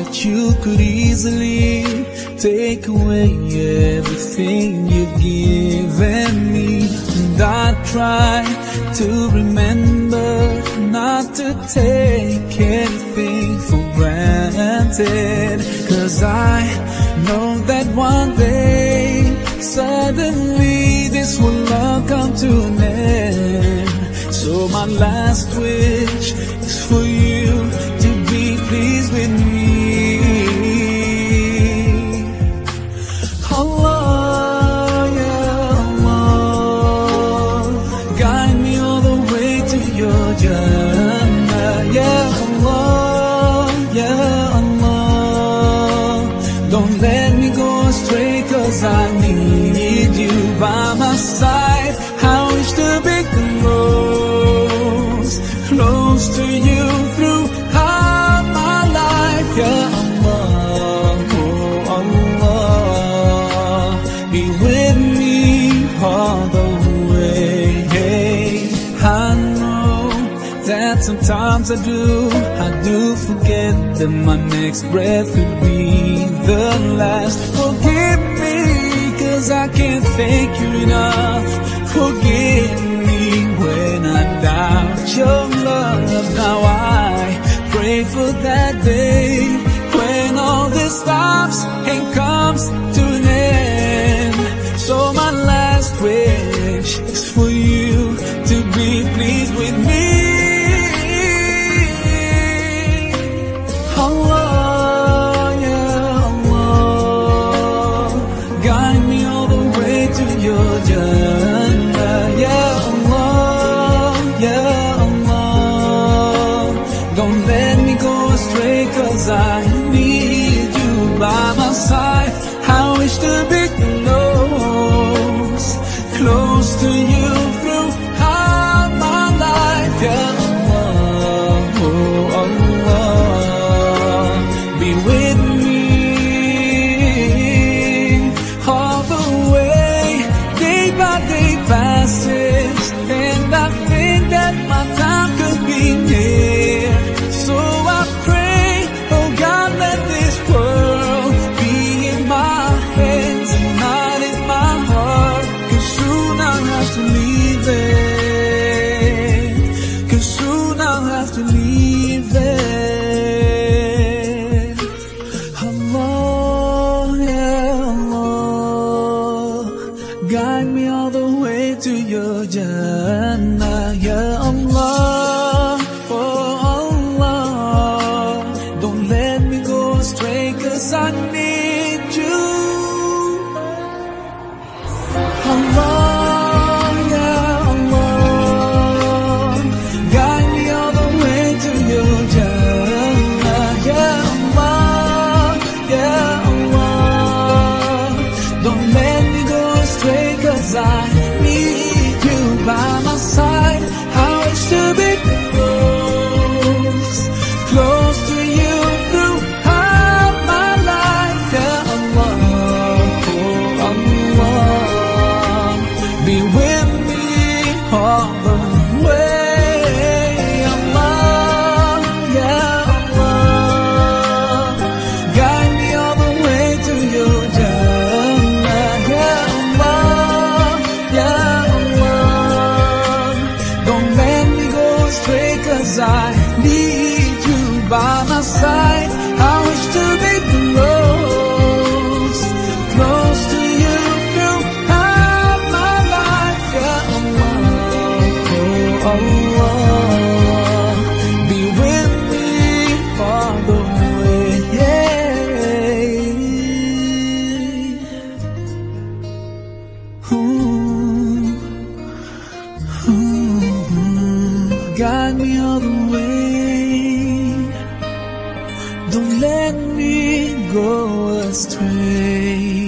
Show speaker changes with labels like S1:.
S1: that you could easily take away everything you've given me. And I try to remember not to take anything for granted, 'cause I know that one day suddenly this will all come to an end. So my last wish is for you to be pleased with me. Allah, yeah Allah, guide me all the way to your Jannah. Yeah Allah, yeah Allah, don't let me go astray, 'cause I need you by my side. I wish to be close to you throughout my life. Yeah Allah, oh Allah, be with me all the way. I know that sometimes I do forget that my next breath could be the last. Forgive me, 'cause I can't thank you enough. Forgive me when I doubt your love. Now I pray for that day when all this stops and comes to an end. So my last wish is for you to be pleased with me. Allah, yeah Allah, guide me all the way to your Jannah. Yeah Allah, yeah Allah, don't let me go astray, 'cause I need you by my side. I wish to be close to you throughout my life. Yeah Allah, oh Allah, be with me all the way. Day by day passes, and I think that my time could be near. So I pray, oh God, let this world be in my hands and not in my heart, 'cause soon I'll have to leave it, 'cause soon I'll have to leave it. Allah, yeah Allah, guide me all the way to your Jannah. Yeah Allah, oh Allah, don't let me go astray, 'cause I need you. Allah, yeah Allah, guide me all the way to your Jannah. Yeah Allah, yeah Allah, don't let me go astray, 'cause I need you by my side. I wish to be close to you throughout my life. Yeah Allah, oh Allah, be with me all the way. Allah, yeah Allah, guide me all the way to your Jannah. Yeah Allah, yeah Allah, don't let me go astray, 'cause I need you by my side. I wish to be close to you throughout my life. Yeah Allah, oh Allah, be with me all the way. Guide me all the way, don't let me go astray.